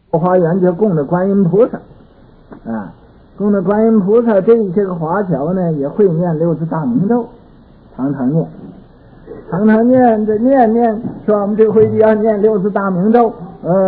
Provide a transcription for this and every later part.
花园就供着观音菩萨啊，供着观音菩萨，这些个华侨呢也会念六字大明咒，常常念，这念说我们这回要念六字大明咒，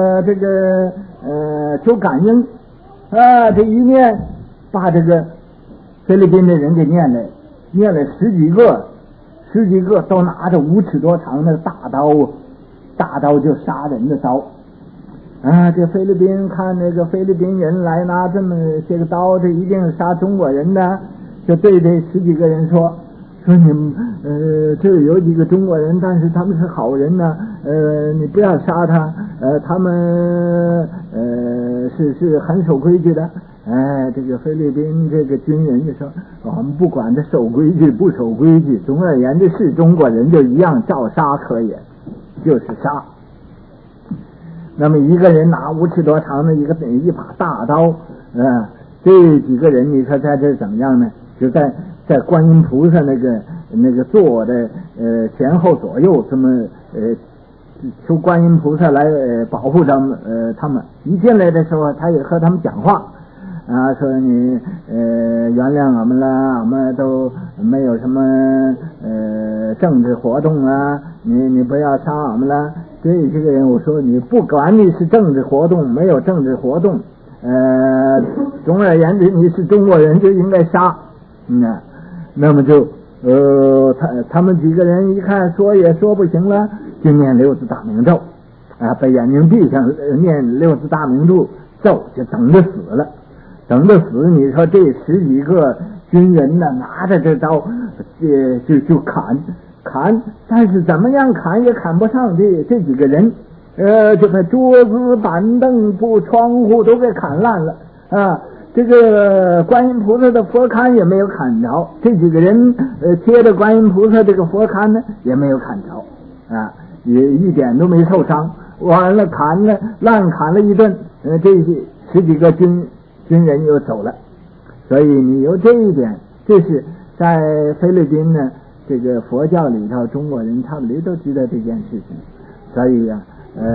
求感应啊，这一念把这个菲律宾的人给念了十几个都拿着5尺多长的大刀就杀人的刀啊！这菲律宾看那个菲律宾人来拿这么些个刀，这一定是杀中国人的，就对这十几个人说你们这有几个中国人，但是他们是好人呢，你不要杀他，他们是很守规矩的。这个菲律宾这个军人就说，我们不管他守规矩不守规矩，总而言之是中国人就一样照杀可也，就是杀。那么一个人拿5尺多长的一把大刀，这几个人你说在这怎么样呢？就在观音菩萨那个坐的前后左右这么求观音菩萨来保护他们一进来的时候，他也和他们讲话啊，说你原谅我们了，我们都没有什么政治活动啊，你不要杀我们了。这些个人我说你不管你是政治活动没有政治活动，总而言之你是中国人就应该杀。那么就他们几个人一看说也说不行了，就念六字大明咒啊，把眼睛闭上念六字大明咒就等着死了。你说这十几个军人呢，拿着这刀就砍，但是怎么样砍也砍不上这几个人，就把桌子板凳窗户都给砍烂了啊。这个观音菩萨的佛龛也没有砍着，这几个人贴着观音菩萨这个佛龛呢也没有砍着啊，也一点都没受伤。完了乱砍了一顿，这十几个军人又走了。所以你有这一点，这是在菲律宾呢这个佛教里头，中国人差不多都知道这件事情。所以啊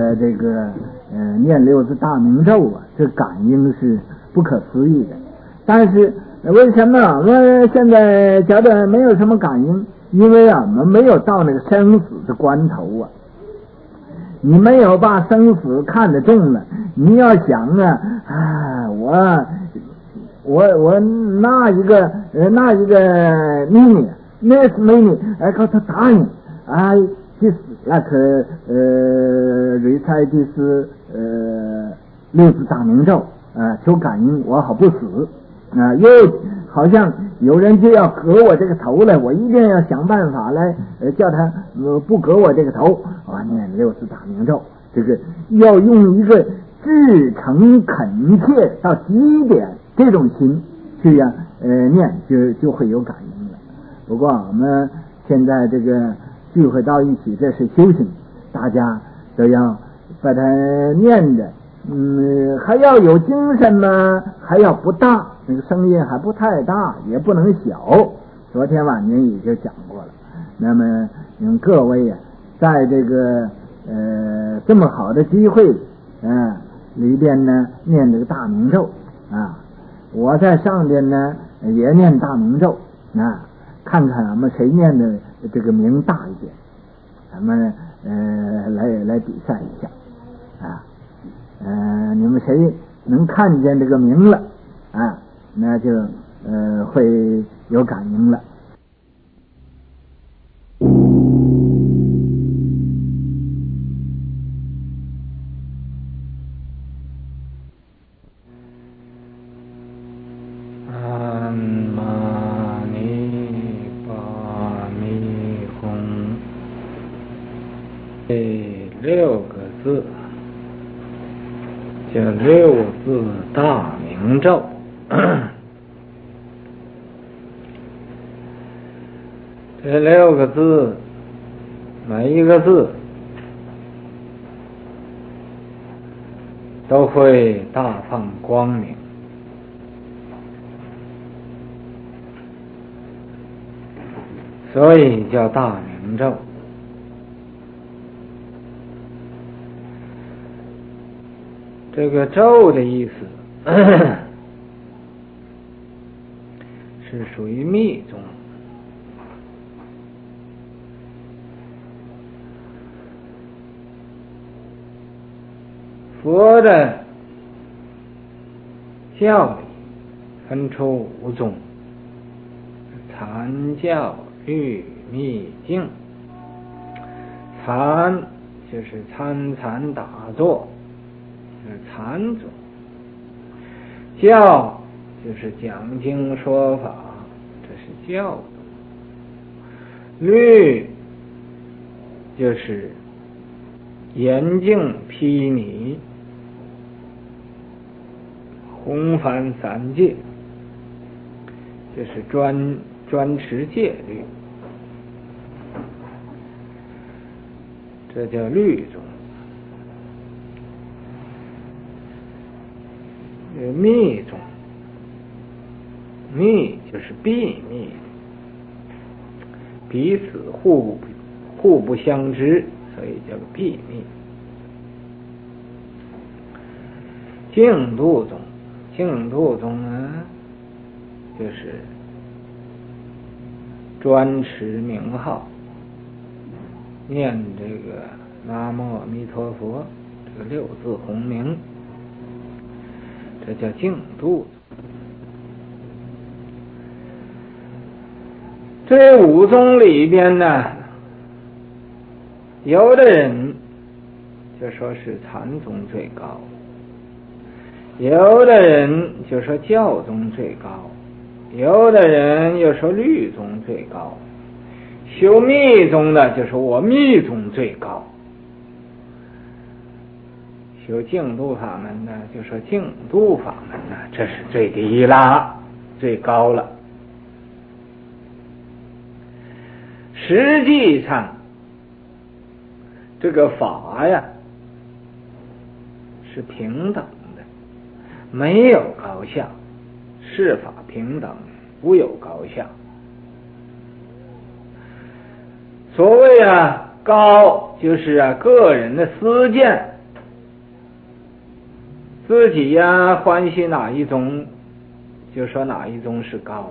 念六字大明咒啊，这感应是不可思议的。但是为什么我们现在觉得没有什么感应？因为我们没有到那个生死的关头啊，你没有把生死看得重了。你要想我那一个next minute I got dying I just like recite this 六字大明咒求感应我好不死又好像有人就要割我这个头了，我一定要想办法来叫他不割我这个头念六字大明咒，这个要用一个至诚恳切到极点这种心去念就会有感应了。不过我们现在这个聚会到一起，这是修行，大家都要把它念着，还要有精神呢，还要不大，那个声音还不太大，也不能小。昨天晚年也就讲过了。那么你们各位在这个这么好的机会里边呢，念这个大明咒我在上边呢也念大明咒看看俺们谁念的这个名大一点，咱们来比赛一下你们谁能看见这个名了那就会有感应了。 6个字叫六字大明咒这6个字每一个字都会大放光明，所以叫大明咒。 这个咒的意思是属于密宗。佛的教理分出5种：禅教、律、密、净。禅就是参禅打坐，就是禅宗；教就是讲经说法，这是教宗；律就是严净披靡，弘范3戒，就是专持戒律，这叫律宗。密宗，密就是秘密，彼此互不相知，所以叫秘密。净土宗，净土宗呢，就是专持名号，念这个南无阿弥陀佛，这个6字洪名，这叫净土。这5宗里边呢，有的人就说是禅宗最高，有的人就说教宗最高，有的人又说律宗最高，修密宗的就说我密宗最高，修净土法门的就说净土法门呢，这是最低啦，最高了。实际上这个法呀是平等的，没有高下，是法平等，无有高下。所谓高就是个人的私见，自己欢喜哪一宗就说哪一宗是高。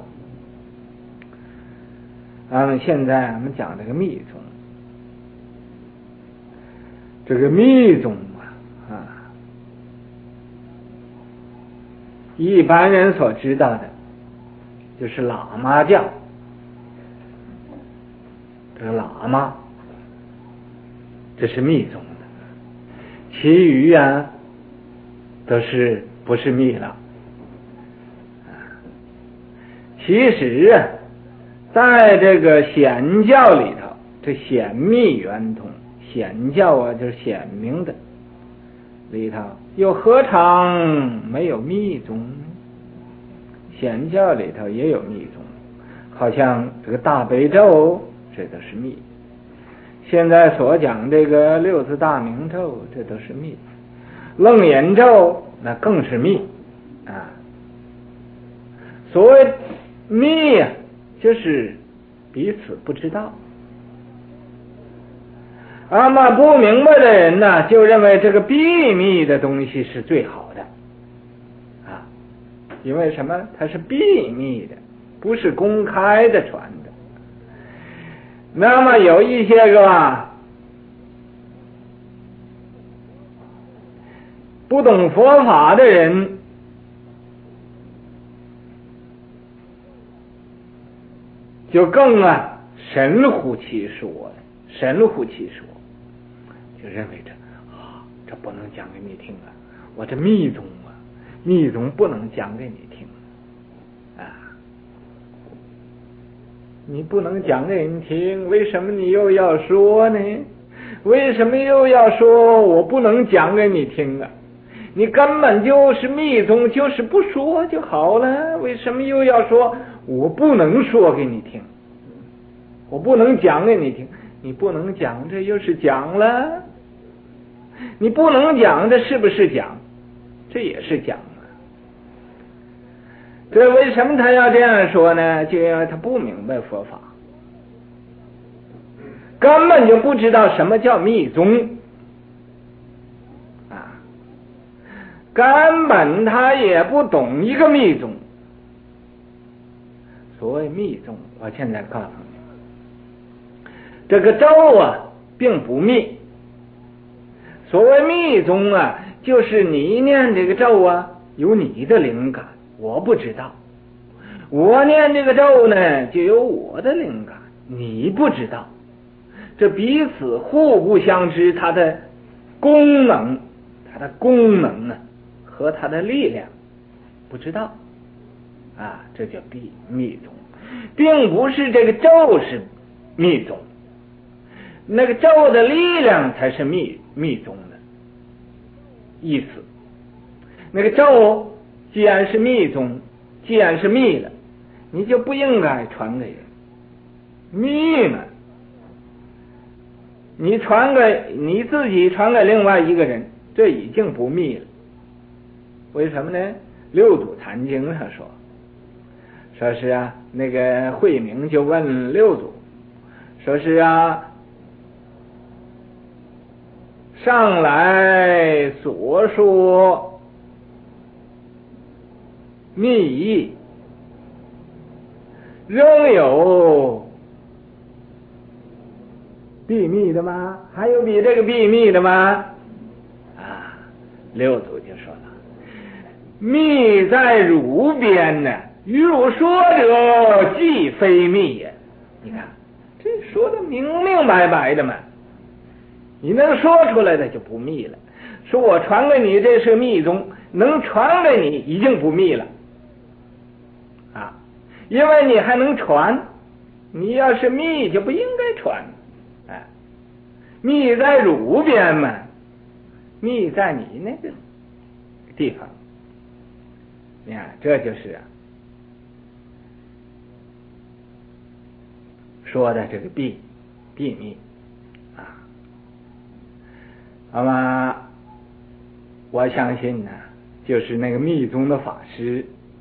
现在我们讲这个密宗，这个密宗一般人所知道的就是喇嘛教，这个喇嘛这是密宗的，其余都是不是密了。其实在这个显教里头，这显密圆通，显教就是显明的里头，又何尝没有密宗？显教里头也有密宗，好像这个大悲咒这都是密，现在所讲这个6字大明咒这都是密，楞严咒那更是密所谓密就是彼此不知道。不明白的人呢，就认为这个秘密的东西是最好的因为什么？它是秘密的，不是公开的传的。那么有一些个不懂佛法的人，就更神乎其说了，神乎其说，就认为这不能讲给你听我这密宗密宗不能讲给你听你不能讲给你听，为什么你又要说呢？为什么又要说我不能讲给你听你根本就是密宗，就是不说就好了，为什么又要说我不能说给你听，我不能讲给你听？你不能讲，这又是讲了，你不能讲，这是不是讲？这也是讲这为什么他要这样说呢？就因为他不明白佛法，根本就不知道什么叫密宗根本他也不懂一个密宗。所谓密宗，我现在告诉你，这个咒啊并不密。所谓密宗啊，就是你念这个咒啊有你的灵感，我不知道；我念这个咒呢就有我的灵感，你不知道。这彼此互不相知，它的功能啊和它的力量不知道啊，这叫密宗，并不是这个咒是密宗，那个咒的力量才是密宗的意思。那个咒既然是密宗，既然是密了，你就不应该传给人。密嘛，你自己传给另外一个人，这已经不密了。为什么呢？六祖坛经上说是啊，那个慧明就问六祖，说是啊，上来所说密意，仍有秘密的吗？还有比这个秘密的吗？啊，六祖就说了，密在汝边呢，与汝说者既非密也。你看这说的明明白白的嘛，你能说出来的就不密了。说我传给你这是密宗，能传给你已经不密了啊，因为你还能传，你要是密就不应该传。密在汝边嘛，密在你那个地方。你看，这就是说的这个秘密啊。那么我相信呢，就是那个密宗的法师，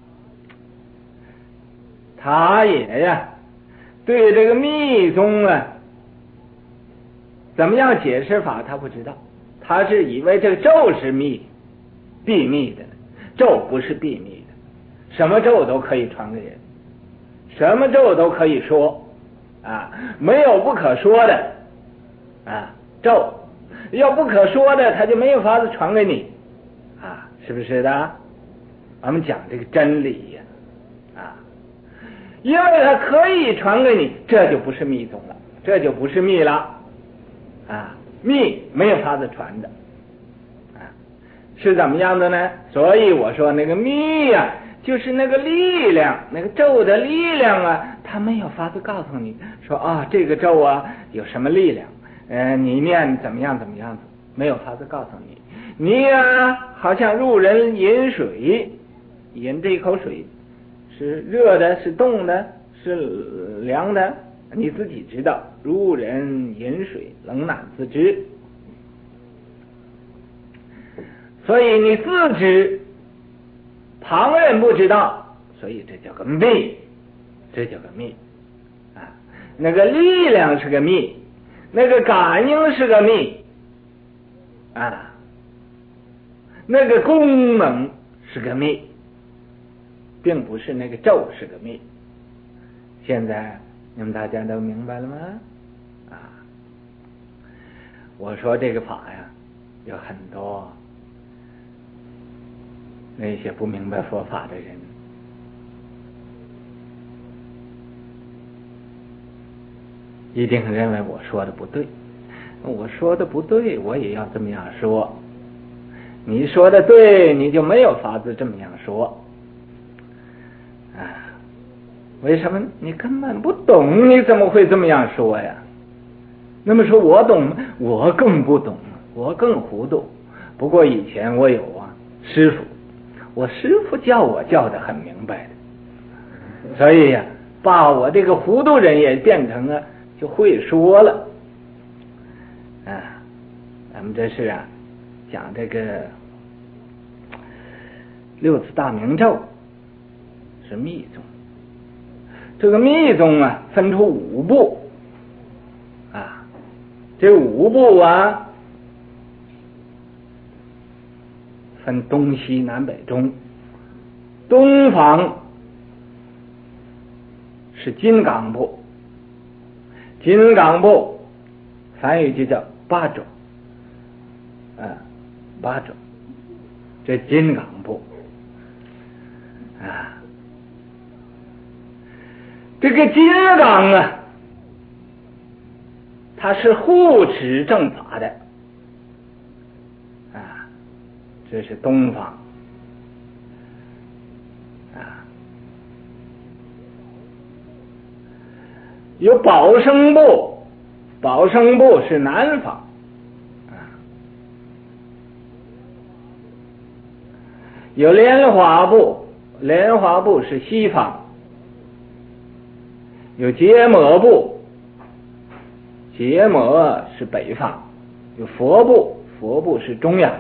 他也对这个密宗啊怎么样解释法他不知道，他是以为这个咒是秘密的，咒不是秘密的，什么咒都可以传给人，什么咒都可以说啊，没有不可说的啊，咒要不可说的他就没有法子传给你啊，是不是的？我们讲这个真理呀啊，因为他可以传给你，这就不是密宗了，这就不是密了啊，密没有法子传的啊，是怎么样的呢？所以我说那个密呀，就是那个力量，那个咒的力量啊，他没有法子告诉你说啊，这个咒啊有什么力量，你念怎么样，没有法子告诉你。你呀，好像入人饮水，饮这一口水是热的，是冻的，是凉的，你自己知道，如人饮水，冷暖自知。所以你自知，旁人不知道，所以这叫个秘，这叫个秘啊。那个力量是个秘，那个感应是个秘啊，那个功能是个秘，并不是那个咒是个秘。现在你们大家都明白了吗？啊，我说这个法呀，有很多那些不明白佛法的人，一定认为我说的不对。我说的不对，我也要这么样说。你说的对，你就没有法子这么样说啊。为什么？你根本不懂，你怎么会这么样说呀？那么说我懂吗？我更不懂，我更糊涂。不过以前我有师傅，我师傅教我教得很明白的，所以把我这个糊涂人也变成就会说了啊。咱们这是讲这个六字大明咒是密宗。这个密宗分出5部啊，这5部分东西南北中，东方是金刚部，金刚部翻译就叫八种，八种，这金刚部啊，这个金刚啊，它是护持正法的啊，这是东方啊。有保生部，保生部是南方啊。有莲花部，莲花部是西方。有结魔部，结魔是北方。有佛部，佛部是中央。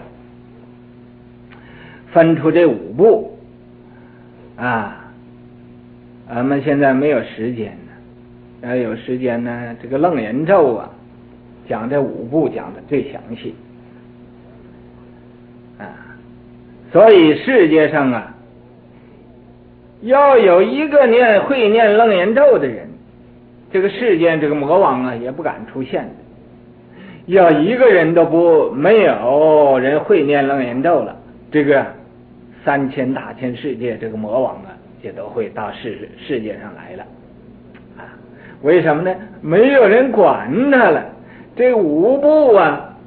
分出这五部啊，俺们现在没有时间呢，要有时间呢，这个楞严咒啊，讲这五部讲的最详细啊。所以世界上啊，要有一个会念楞严咒的人，这个世间这个魔王啊也不敢出现的。要一个人都没有人会念楞严咒了，这个3000大千世界这个魔王啊也都会到世界上来了啊。为什么呢？没有人管他了，这五部啊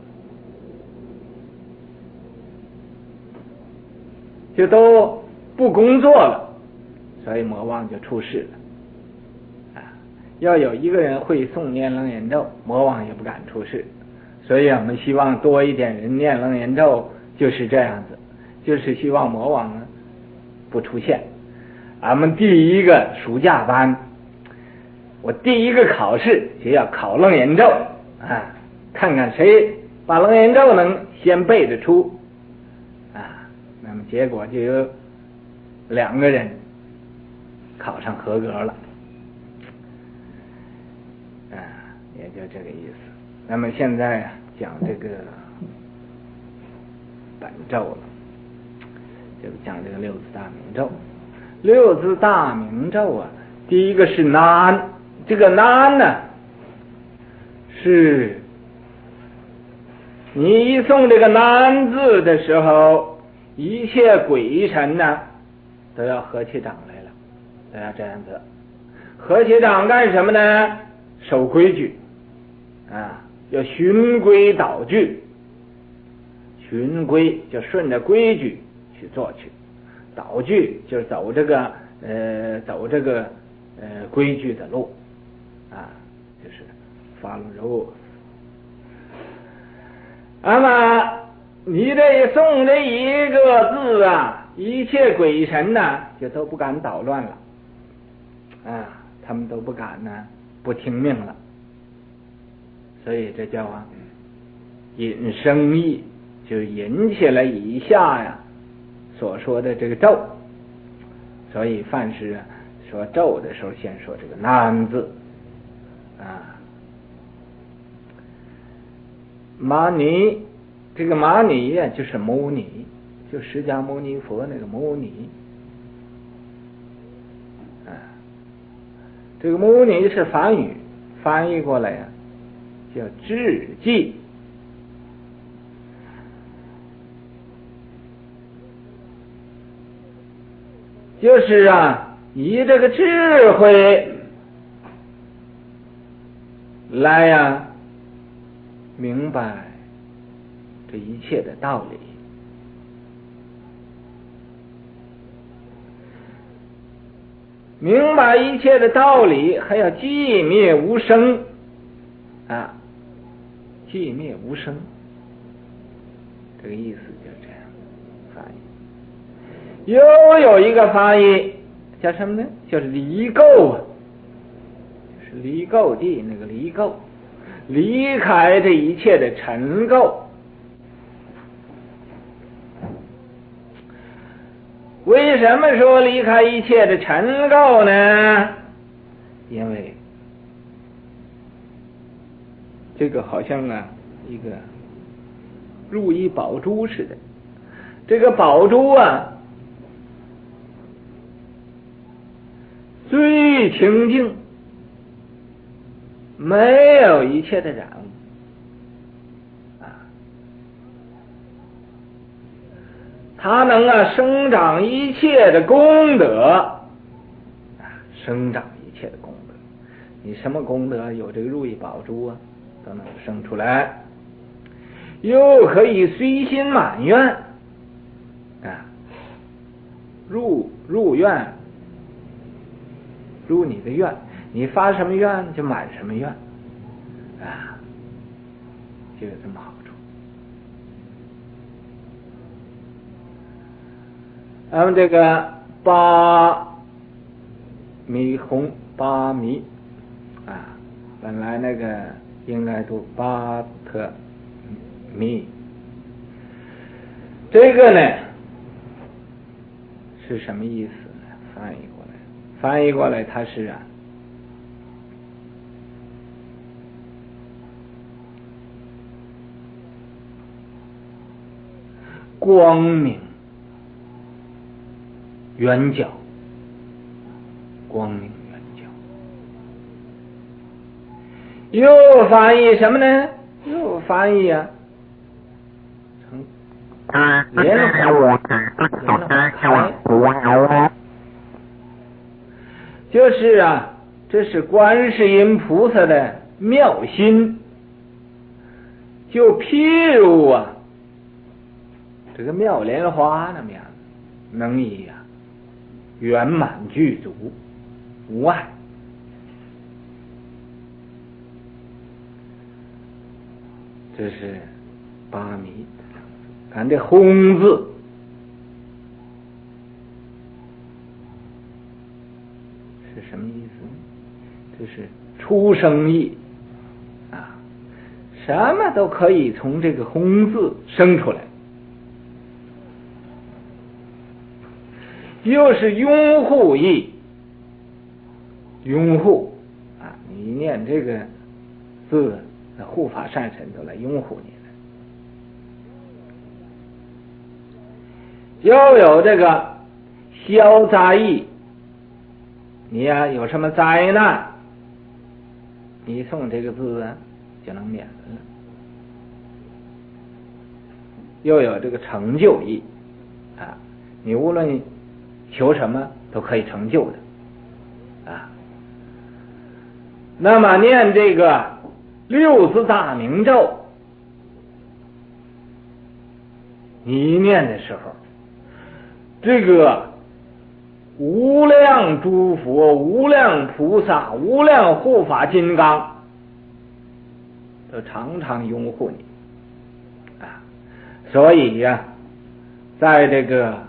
就都不工作了，所以魔王就出世了啊。要有一个人会诵念楞严咒，魔王也不敢出世。所以我们希望多一点人念楞严咒，就是这样子，就是希望魔王呢不出现。俺们第一个暑假班，我第一个考试就要考楞严咒啊，看看谁把楞严咒能先背得出啊。那么结果就有2个人考上合格了啊，也就这个意思。那么现在啊，讲这个本咒了，就讲这个六字大明咒。六字大明咒啊，第一个是南，这个南呢，是你一诵这个南字的时候，一切鬼神呢都要合起掌来了，都要这样子。合起掌干什么呢？守规矩啊，要循规蹈矩。循规就顺着规矩去做去，蹈矩就是走这个规矩的路啊，就是 follow rules。那么你这诵这一个字啊，一切鬼神呢就都不敢捣乱了啊，他们都不敢呢不听命了。所以这叫啊引生意，就引起了以下呀所说的这个咒。所以凡是说咒的时候，先说这个南字啊。玛尼，这个玛尼呀就是牟尼，就释迦牟尼佛那个牟尼啊。这个牟尼是梵语，翻译过来呀叫智记。就是啊，以这个智慧来呀明白这一切的道理。明白一切的道理，还要寂灭无声啊，寂灭无声，这个意思就这样翻译。又有一个翻译叫什么呢？就是离垢啊，就是离垢地那个离垢，离开这一切的尘垢。为什么说离开一切的尘垢呢？因为这个好像啊一个如意宝珠似的， 这个宝珠啊，最清净，没有一切的染污啊，它能生长一切的功德啊，生长一切的功德。你什么功德有这个如意宝珠啊，都能生出来，又可以随心满愿啊，入愿，入你的愿，你发什么愿就满什么愿啊，就有这么好处。咱们这个八弥红八弥啊，本来那个应该读巴特弥，这个呢是什么意思呢？翻译过来它是啊，光明圆角，光明圆角。又翻译什么呢？又翻译啊成莲花开，就是啊，这是观世音菩萨的妙心，就譬如啊这个妙莲花那么样，能以啊圆满具足无碍。这是八弥，看这红字是什么意思呢？这是出生意啊，什么都可以从这个红字生出来。又是拥护意，拥护啊，你一念这个字，那护法善神都来拥护你了。又有这个消灾意，你呀有什么灾难，你诵这个字啊就能免了。又有这个成就意啊，你无论求什么都可以成就的啊。那么念这个六字大明咒，你一念的时候，这个无量诸佛、无量菩萨、无量护法金刚都常常拥护你啊。所以呀，在这个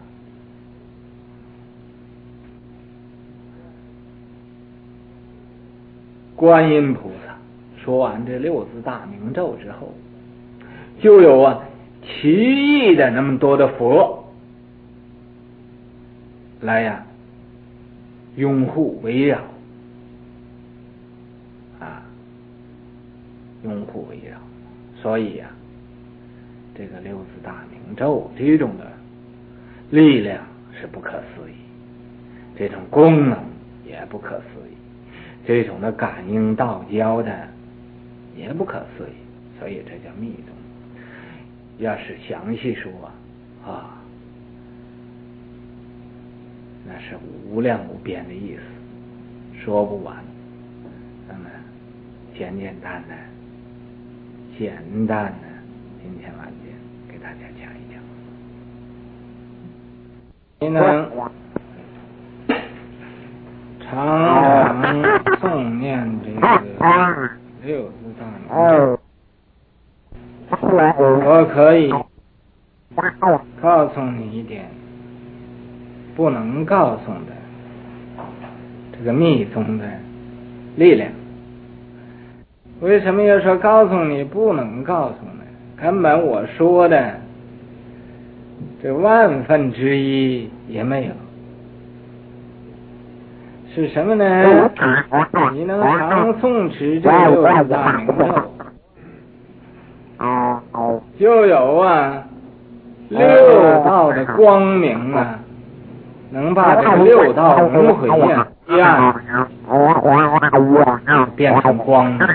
观音菩萨说完这六字大明咒之后，就有啊奇异的那么多的佛来呀拥护围绕啊，拥护围绕。所以呀，这个六字大明咒这种的力量是不可思议，这种功能也不可思议，这种的感应道交的也不可思议，所以这叫密宗。要是详细说啊，那是无量无边的意思，说不完。那么简单的今天晚间给大家讲一讲。你能常常诵念这个六字大明咒，我可以告诉你一点不能告诉的这个密宗的力量。为什么要说告诉你不能告诉呢？根本我说的这万分之一也没有。是什么呢？你能常诵持这六字大明咒，就有啊六道的光明啊，能把这个六道轮回呀一样变成光明。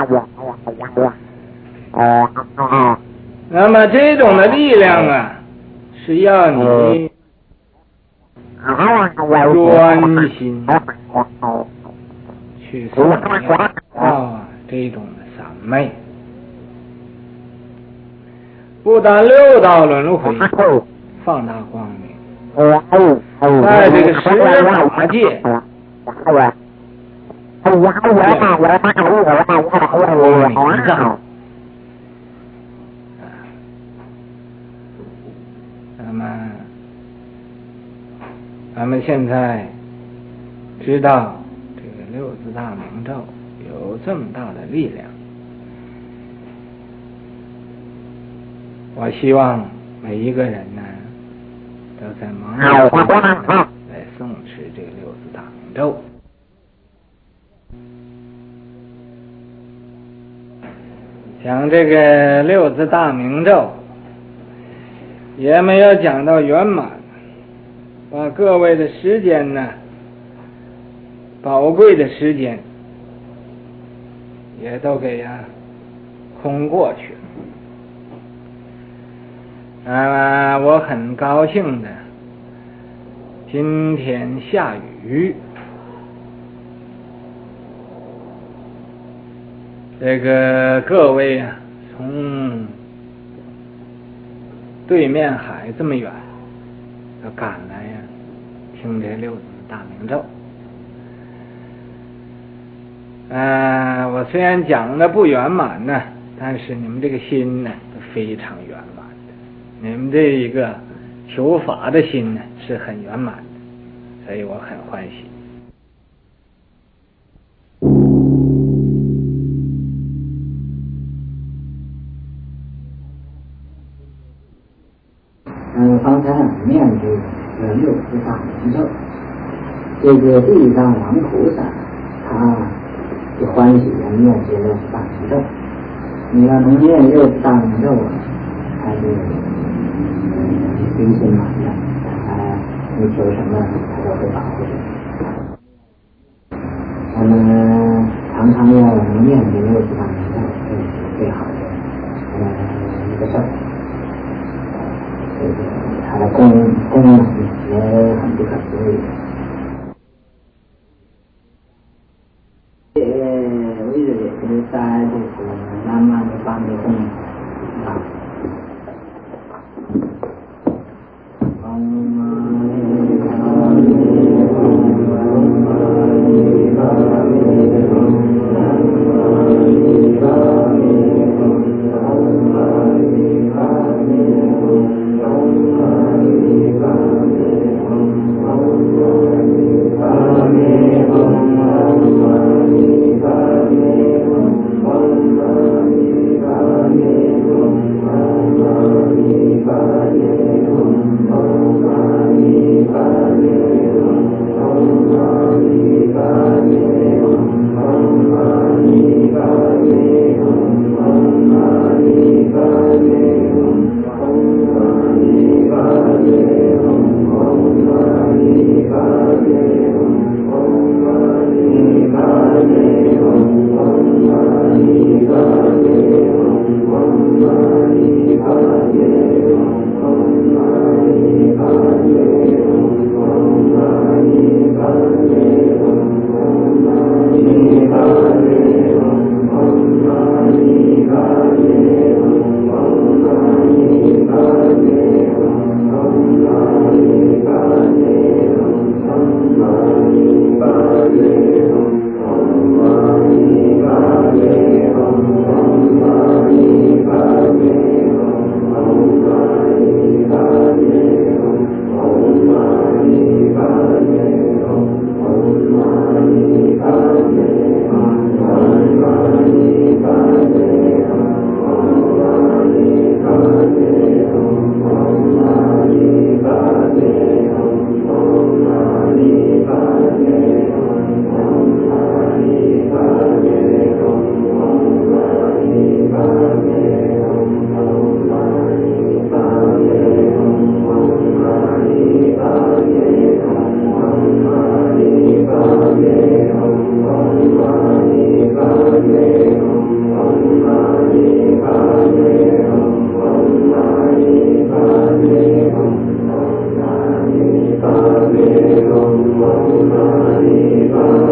那么这种的力量啊，是要你专心去诵念这种的三昧，不但六道轮回放大光明，在这个十法界光明上。那么咱们现在知道这个六字大明咒有这么大的力量，我希望每一个人呢都在忙碌来诵持这个六字大明咒。讲这个六字大明咒也没有讲到圆满，把各位的时间呢，宝贵的时间也都给空过去了。我很高兴的，今天下雨，这个各位从对面海这么远要赶来听这六字大明咒。我虽然讲的不圆满呢，但是你们这个心呢非常圆满的，你们这一个求法的心呢是很圆满的，所以我很欢喜。 方才念这个六字大明咒，这个地藏王菩萨他就欢喜念这六字大明咒。你要能念六字大明咒他就心满的，你求什么他都会保护你。我们常常要能念这六字大明咒，这是最好的一个事儿。它的功能也很不可思议。为了这个在这个南蛮的方面啊。 Om